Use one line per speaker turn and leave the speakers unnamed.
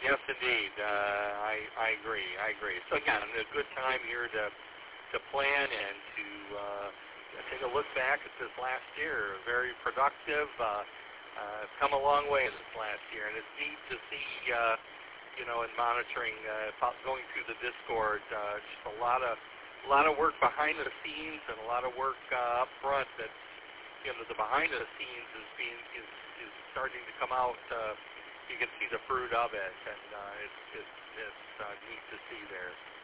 Yes, indeed. I agree. I agree. So again, a good time here to plan and to take a look back at this last year. Very productive. Come a long way in this last year, and it's neat to see. And monitoring, going through the Discord, just a lot of work behind the scenes and a lot of work up front. That the behind the scenes is starting to come out. You can see the fruit of it, and it's neat to see there.